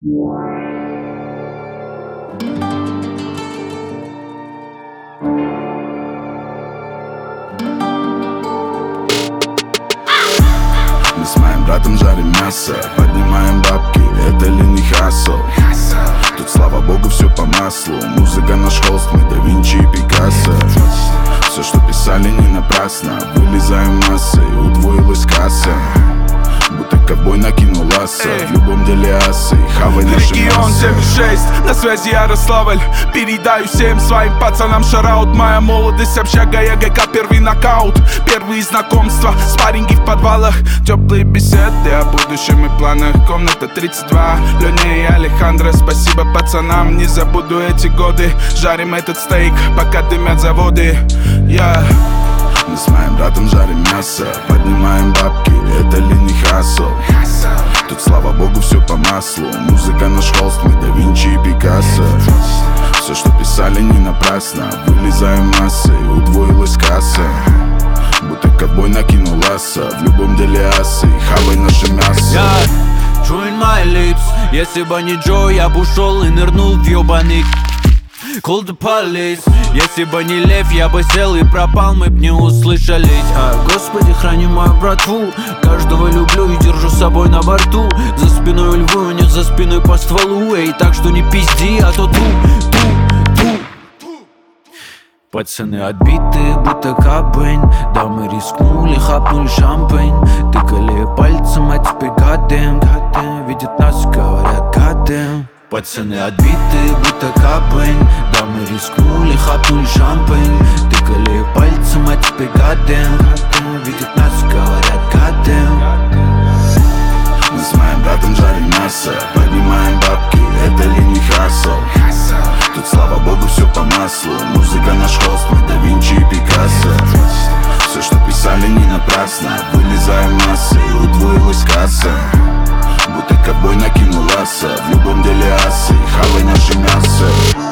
Мы с моим братом жарим мясо, поднимаем бабки, это ли не хасл? Тут, слава богу, все по маслу. Музыка наш холст, мы да Винчи и Пикассо. Все, что писали, не напрасно. Вылезаем массой, удвоилась касса. Будто ковбой накинул лассо. В любом деле асы, хавай наши Регион 76, на связи Ярославль. Передаю всем своим пацанам шараут. Моя молодость, общага, ЯГК, первый нокаут. Первые знакомства, спарринги в подвалах. Теплые беседы о будущем и планах. Комната 32, Леня и Алехандро. Спасибо пацанам, не забуду эти годы. Жарим этот стейк, пока дымят заводы. Мы с моим братом жарим мясо, поднимаем бабки, это ли не хасл? Тут, слава богу, все по маслу. Музыка наш холст, мы да Винчи и Пикассо. Все, что писали, не напрасно. Вылезаем массой, удвоилась касса. Будто ковбой накинул лассо. В любом деле асы, хавай наше мясо. Join my lips. Если бы не Джо, я бы ушел и нырнул в ёбаный Call the police. Если бы не лев, я бы сел и пропал, мы б не услышались. Господи, храни мою братву. Каждого люблю и держу с собой на борту. За спиной львы, не за спиной по стволу. Эй, так что не пизди, а то ту. Пацаны отбитые, будто Кобейн. Да, мы рискнули, хапнули шампейн. Тыкали пальцем, а теперь goddamn. Видят нас, говорят goddamn. Пацаны отбитые, будто Кобейн. Да, мы рискнули, хапнули шампейн. Тыкали пальцем, а теперь goddamn. Видят нас, говорят goddamn. Мы с моим братом жарим мясо, поднимаем бабки, это ли не хасл? Тут, слава богу, все по маслу. Музыка наш холст, мы да Винчи и Пикассо. Все, что писали, не напрасно. Вылезаем массой, удвоилась касса. Будто ковбой накинул лассо. В любом деле асы, хавай наше мясо.